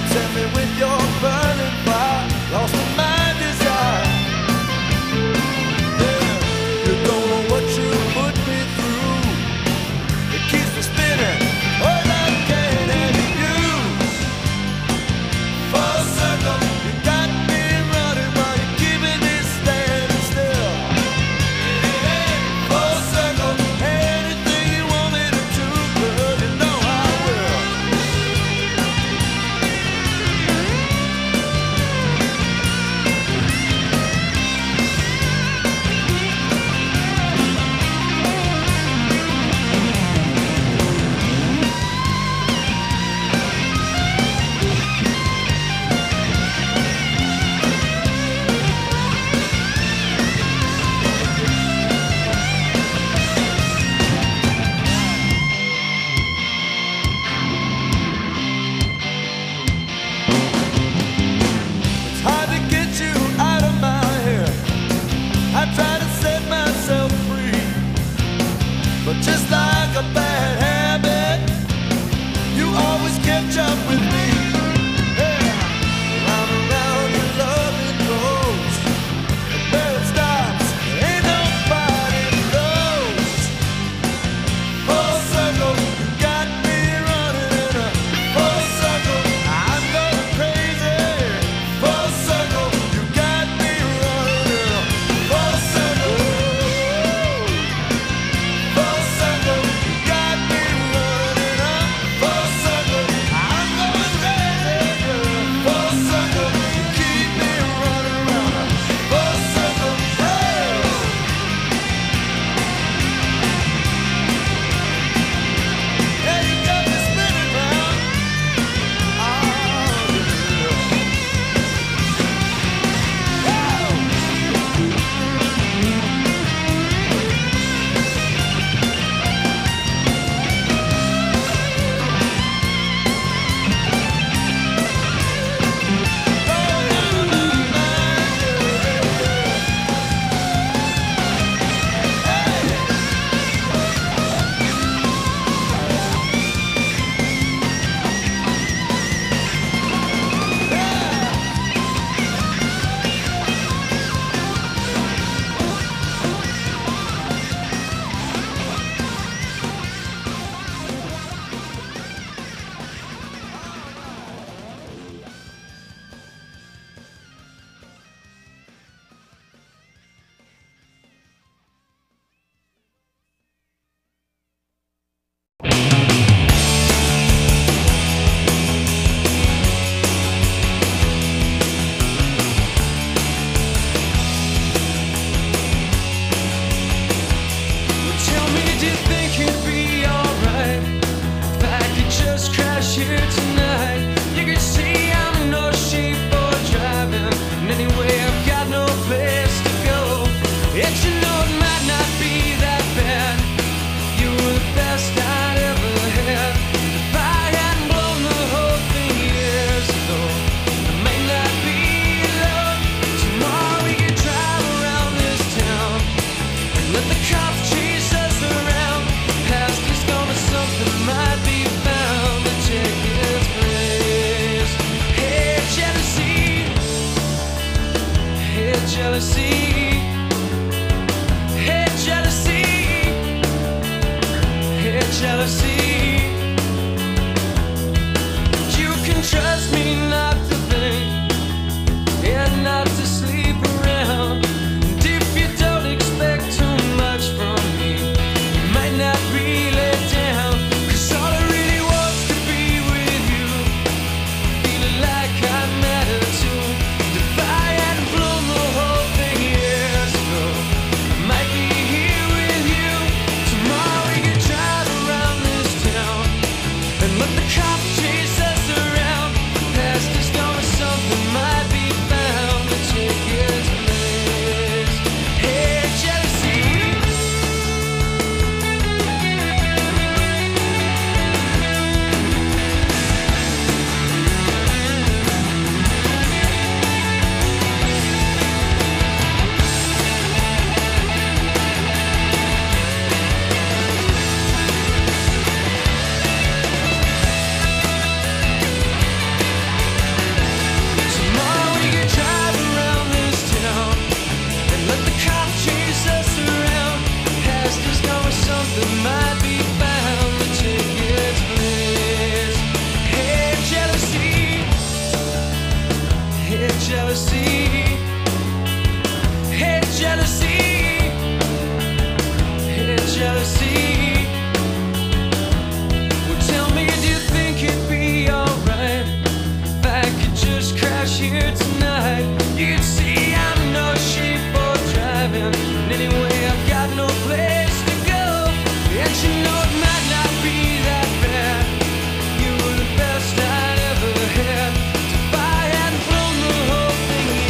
Tell me with your burning fire, lost in my desire. Yeah, you don't know what you put me through. It keeps me spinning, all I can and you. Full circle, you got me running while you're keeping me standing still. Full circle, anything you want me to do, girl, you know I will. It's hard to get you out of my head. I try to set myself free, but just like a bad habit, you always catch up with me. Yeah. Round and round your love it goes, and where it stops, ain't nobody knows. Full circle, you got me running in a full circle. I'm going crazy. Full circle, you got me running in a full circle. Full circle, you got me running in a full circle. I'm going crazy, girl. Full circle, you keep me running around a full circle. Hey. Yeah, you got me spinning round. Oh, tell me, do you think it'd be alright if I could just crash here tonight? You can see I'm in no shape for driving, and anyway I've got no place to go. Yet you know it might not be that bad. You were the best I'd ever had. If I hadn't blown the whole thing years ago, it may not be love. Tomorrow we could drive around this town and let the cops chase us around. Past is gonna something might be found to take its place. Hey, jealousy. Hey, jealousy. Hey, jealousy. Hey, jealousy. You can trust me not to think and not to sleep around. And if you don't expect too much from me, you might not really down. 'Cause all I really want's to be with you, feeling like I matter too. And if I hadn't blown the whole thing, yeah, jealousy. Hey, jealousy. Hey, jealousy. Well, tell me, do you think it'd be alright if I could just crash here tonight? You could see I'm no shape for driving, and anyway I've got no place to go. And you know it might not be that bad. You were the best I'd ever had. If I hadn't thrown the whole thing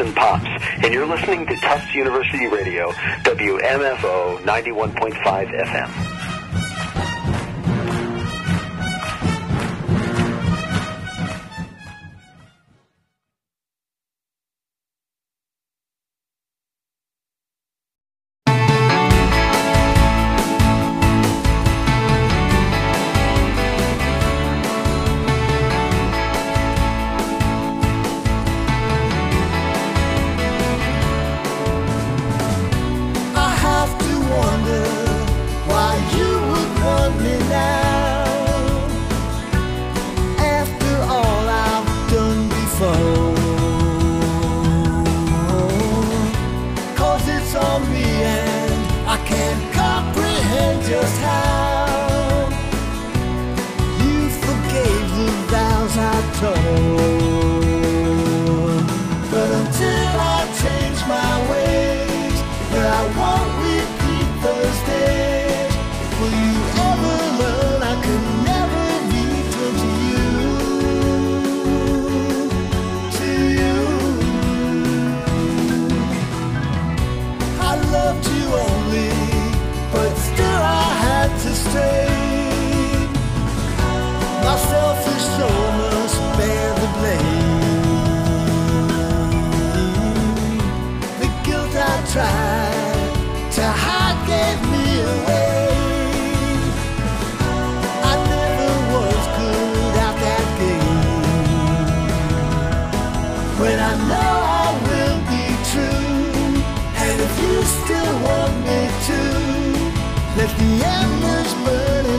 and Pops, and you're listening to Tufts University Radio, WMFO 91.5 FM. Let the embers burn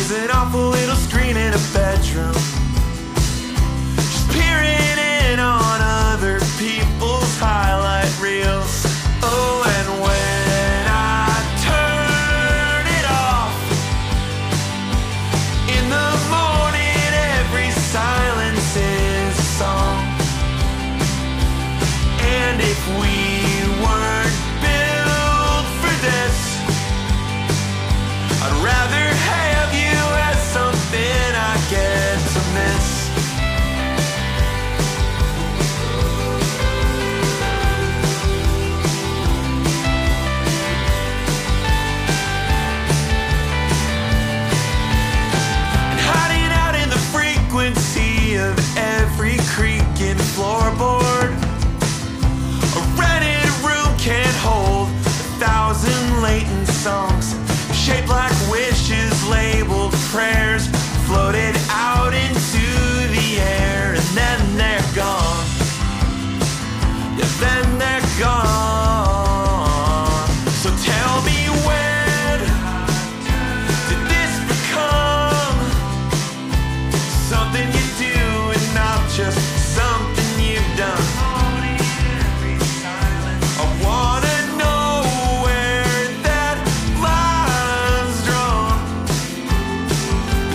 There's an awful little screen in a bedroom, just peering in on other people's highlight reels. Oh, and when I turn it off in the morning, every silence is a song. And if we weren't built for this, I'd rather have you as something I get to miss. And hiding out in the frequency of every creaking floorboard, a rented room can't hold 1,000 latent songs, shaped like wishes, labeled prayers, floated out into the air, and then they're gone. Yeah, then they're gone. So tell me, when did this become something you do and not just something you've done? I wanna know where that line's drawn.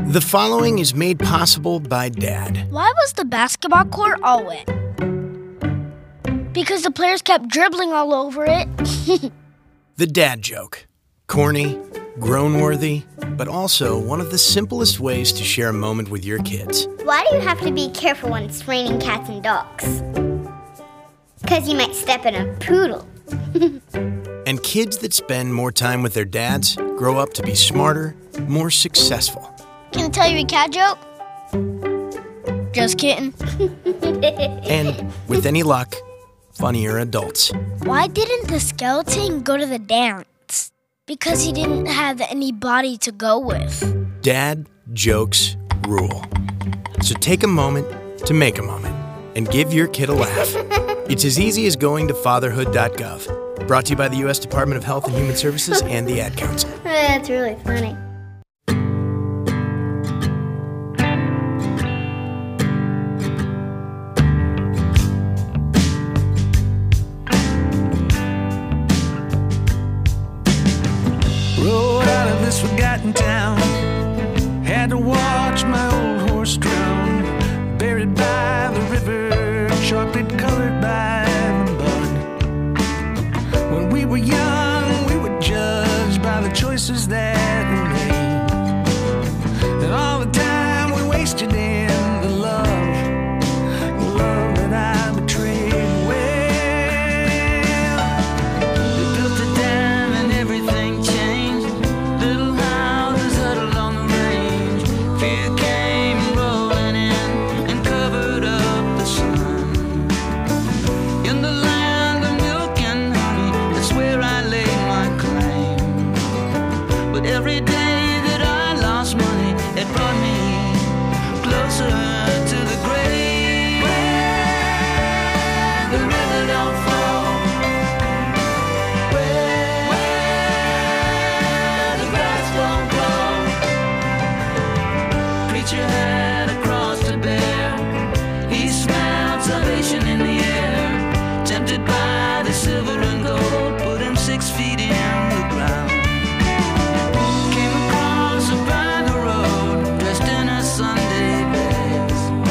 The following is made possible by Dad. Why was the basketball court all wet? Because the players kept dribbling all over it. The dad joke. Corny, grown-worthy, but also one of the simplest ways to share a moment with your kids. Why do you have to be careful when it's raining cats and dogs? Because you might step in a poodle. And kids that spend more time with their dads grow up to be smarter, more successful. Can I tell you a cat joke? Just kidding. And with any luck, funnier adults. Why didn't the skeleton go to the dance? Because he didn't have any body to go with. Dad jokes rule. So take a moment to make a moment and give your kid a laugh. It's as easy as going to fatherhood.gov. Brought to you by the U.S. Department of Health and Human Services and the Ad Council. That's really funny. Rode out of this forgotten town. Had to watch my old horse drown. Buried by the river, chocolate colored by the mud. When we were young, we were judged by the choices that we made. And all the time we wasted in the love that I betrayed. Well, they built a dam and everything changed. Little houses huddled on the range. Fear came rolling in and covered up the sun. In the land of milk and honey, that's where I laid my claim. But every day that I lost money, it brought me closer to the grave. Where the river don't flow, where the grass don't grow. Preacher had a cross to bear. He smelled salvation in the air. Tempted by the silver and gold, put him 6 feet in the ground. Came across a by the road, dressed in a Sunday best.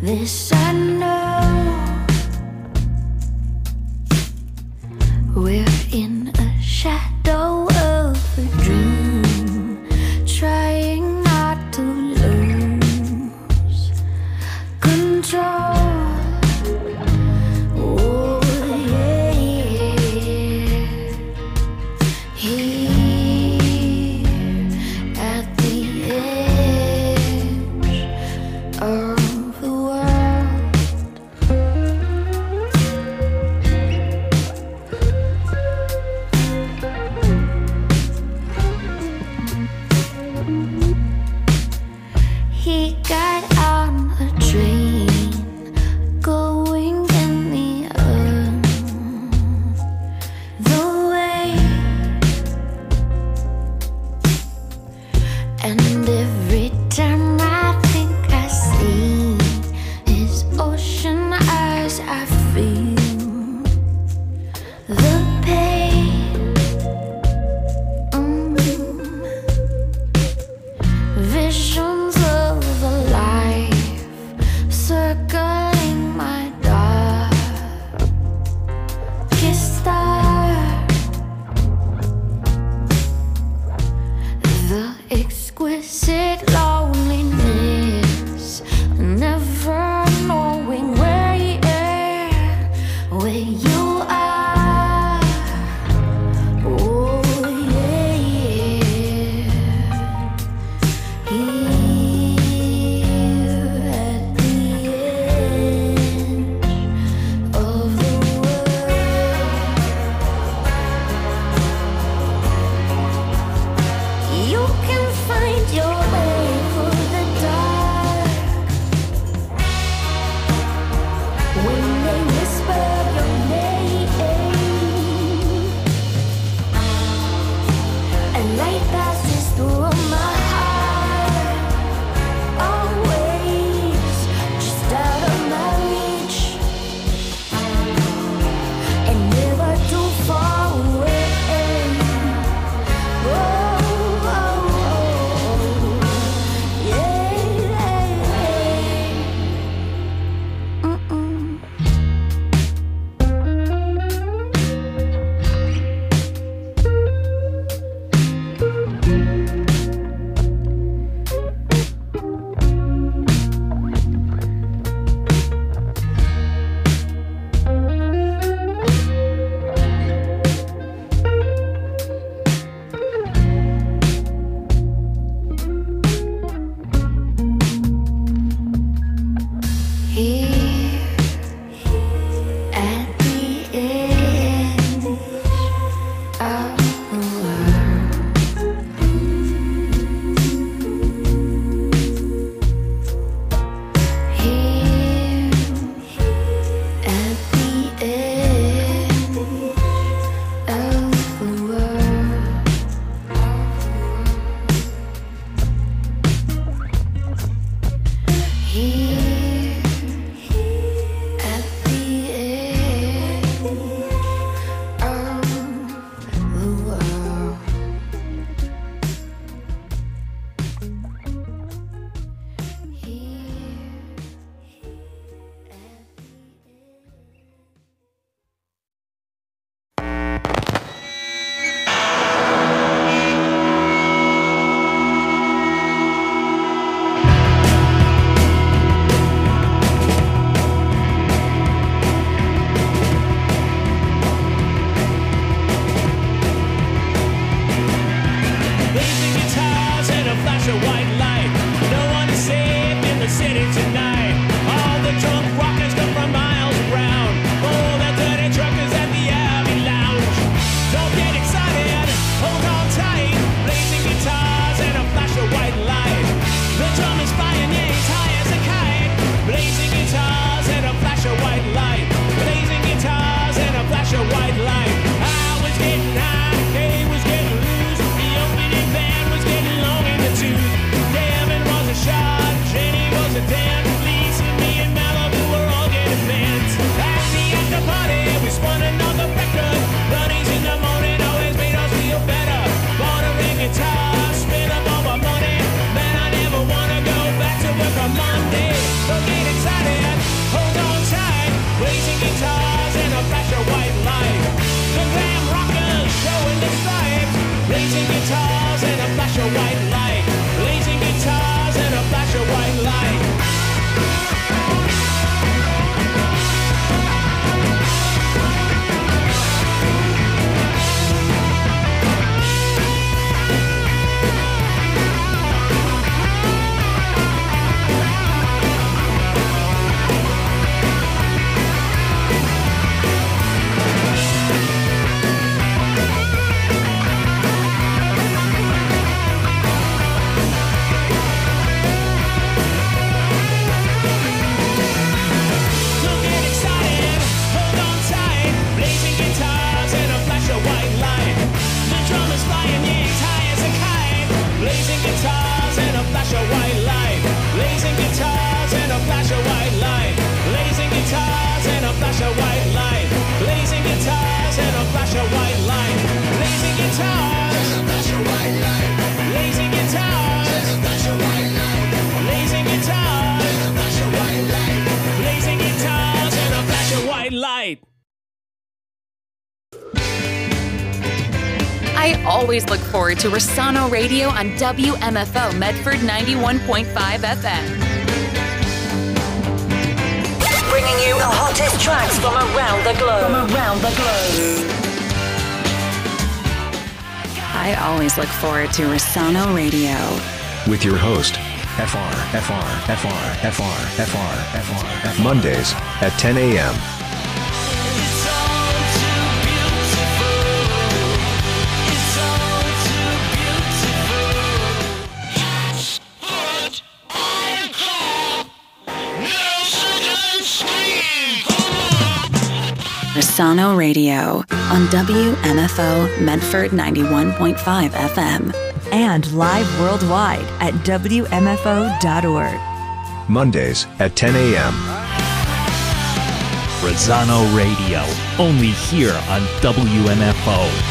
This I know, we're in a shadow of a dream, trying not to lose control. Oh yeah, here at the edge of the world. He got on a train going in the way, and every time I think I see his ocean eyes, I feel the pain. Visions of a life circling my darkest star. The exquisite loneliness, never knowing where you are. Oh yeah, here at the edge of the world. You can find your way for the blazing guitars and a flash of white light. Blazing guitars and a flash of white light. Blazing guitars and a flash of white light. Blazing guitars and a flash of white light. Blazing guitars and a flash of white light. Blazing guitars and a flash of white light. Blazing guitars and a flash of white light. Blazing guitars and a flash of white light. I always look forward to Rossano Radio on WMFO Medford 91.5 FM. Bringing you the hottest tracks from around the globe. I always look forward to Rossano Radio. With your host, Mondays at 10 a.m. Rossano Radio on WMFO Medford 91.5 FM. And live worldwide at WMFO.org. Mondays at 10 a.m. Rossano Radio, only here on WMFO.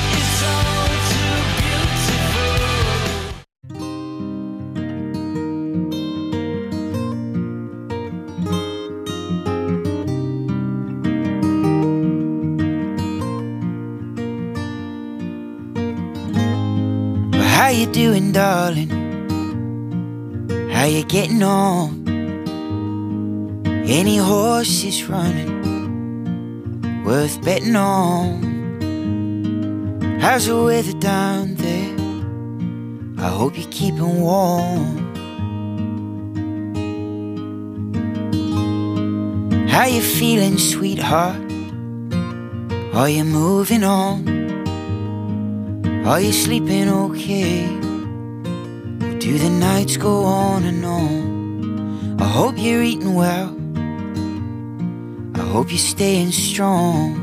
How you doing, darling? How you getting on? Any horses running worth betting on? How's the weather down there? I hope you're keeping warm. How you feeling, sweetheart? Are you moving on? Are you sleeping okay? Or do the nights go on and on? I hope you're eating well. I hope you're staying strong.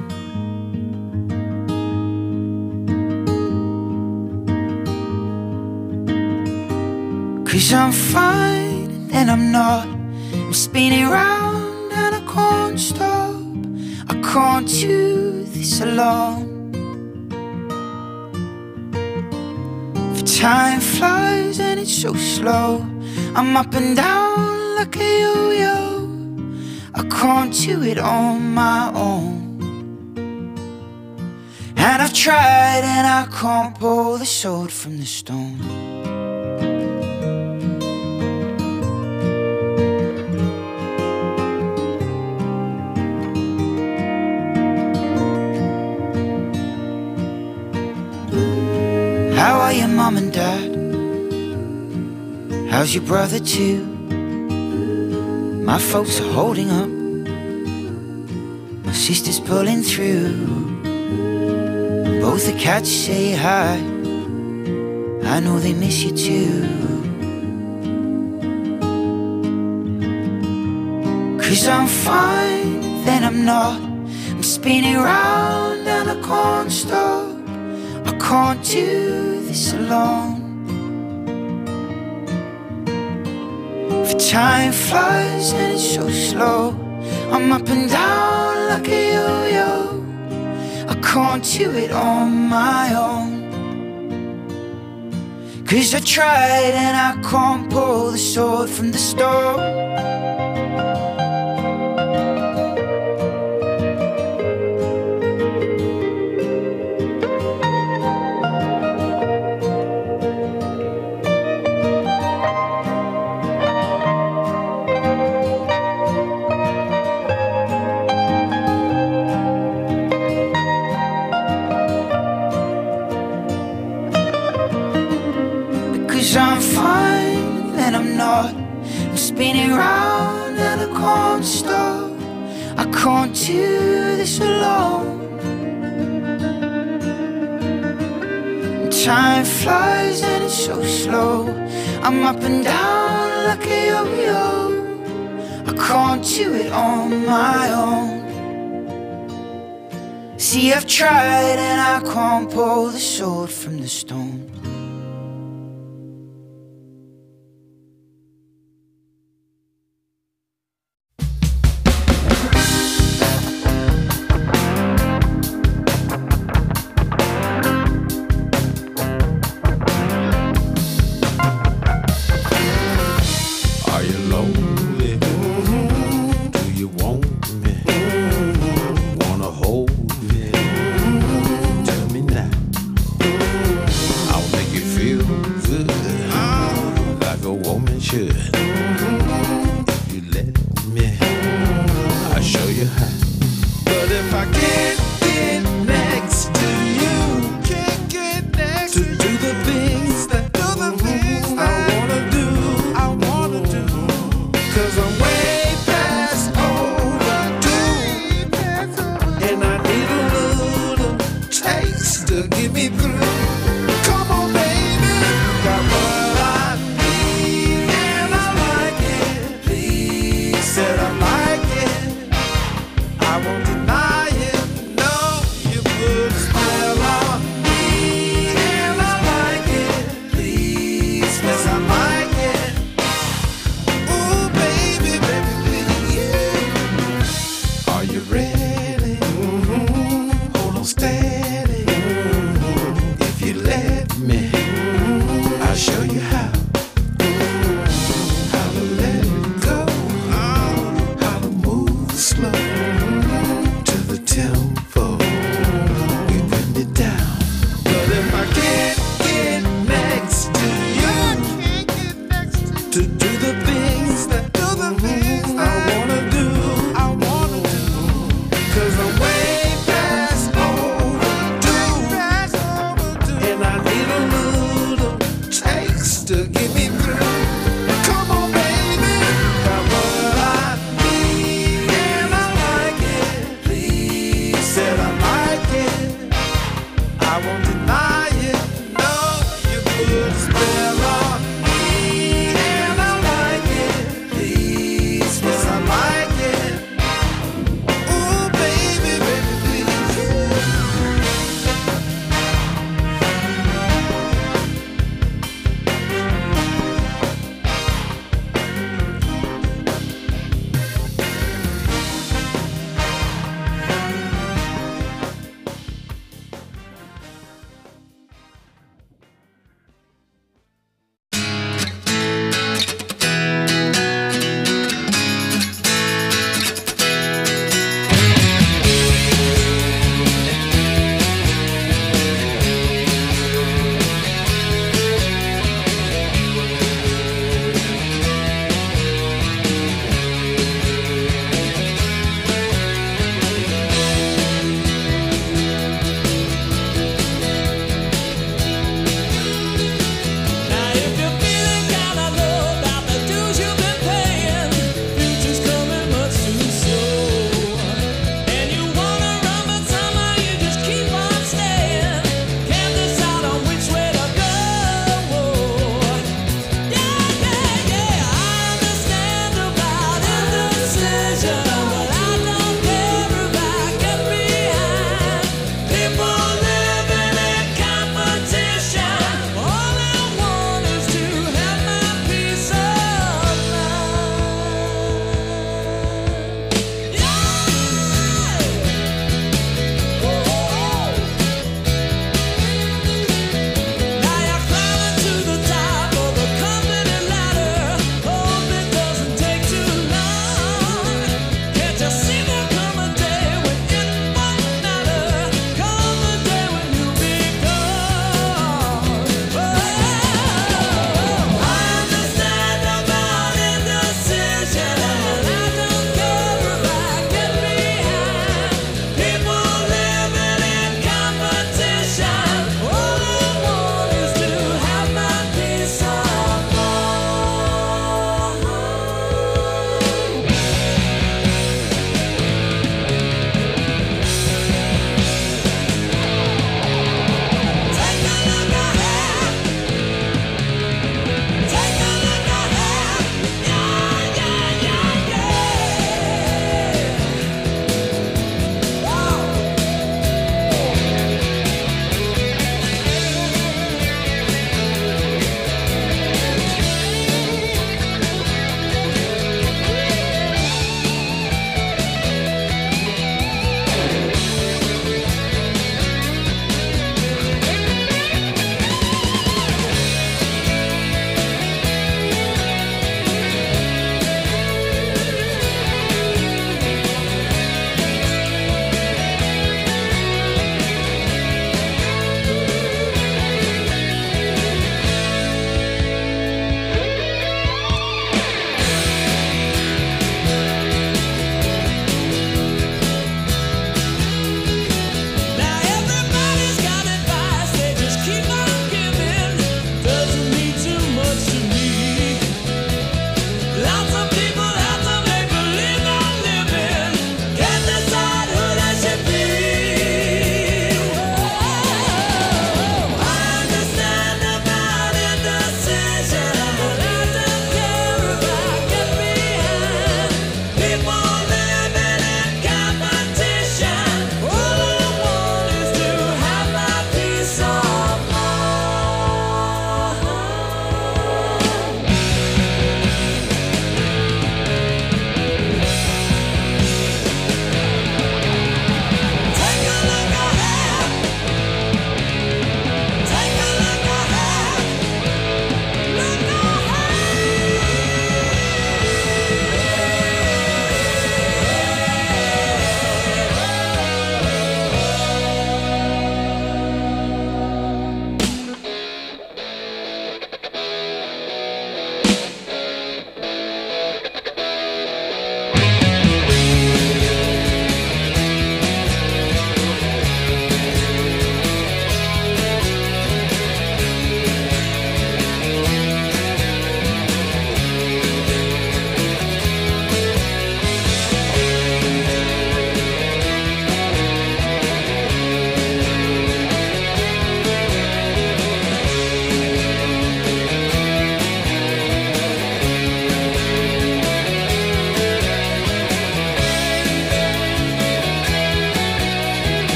Cause I'm fine and then I'm not. I'm spinning round and I can't stop. I can't do this alone. Time flies and it's so slow. I'm up and down like a yo-yo. I can't do it on my own. And I've tried and I can't pull the sword from the stone. How are your mom and dad? How's your brother too? My folks are holding up. My sister's pulling through. Both the cats say hi. I know they miss you too. Cause I'm fine, then I'm not. I'm spinning round and I can't stop. I can't do this alone. For time flies and it's so slow. I'm up and down like a yo-yo. I can't do it on my own. Cause I tried and I can't pull the sword from the stone. I'm fine, then I'm not. I'm spinning round and I can't stop. I can't do this alone. Time flies and it's so slow. I'm up and down like a yo-yo. I can't do it on my own. See, I've tried and I can't pull the sword from the stone. should. If you let me, I'll show you how. But if I can't get next to you, can't get next to do the things that I wanna do, 'cause I'm way past overdue, and I need a little taste to get me through. Come on, baby, got what I need, and I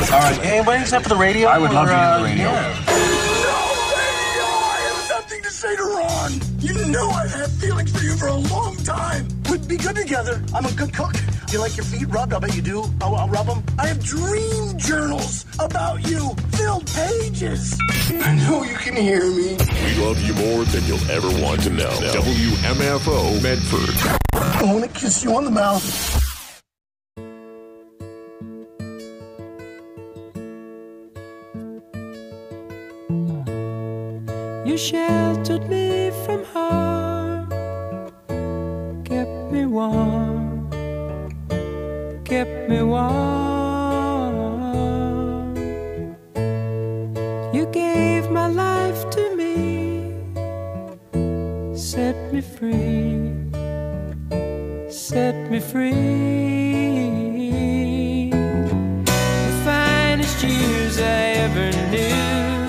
All right, anybody except for the radio? I would love to hear the radio. Yeah. I have something to say to Ron. You know I've had feelings for you for a long time. We'd be good together. I'm a good cook. You like your feet rubbed? I bet you do. I'll rub them. I have dream journals about you. Filled pages. I know you can hear me. We love you more than you'll ever want to know. WMFO Medford. I want to kiss you on the mouth. You sheltered me from harm, kept me warm, kept me warm. You gave my life to me, set me free, set me free. The finest years I ever knew.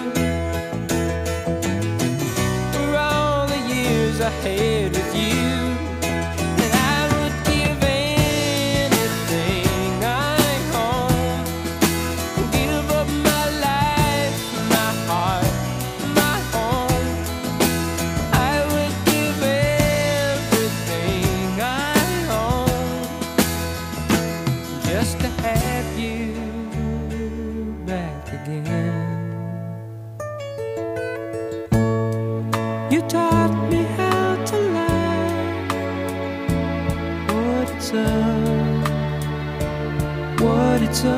I had with you, and I would give anything I own, give up my life, my heart, my home. I would give everything I own just to have you back again. You taught me what it's up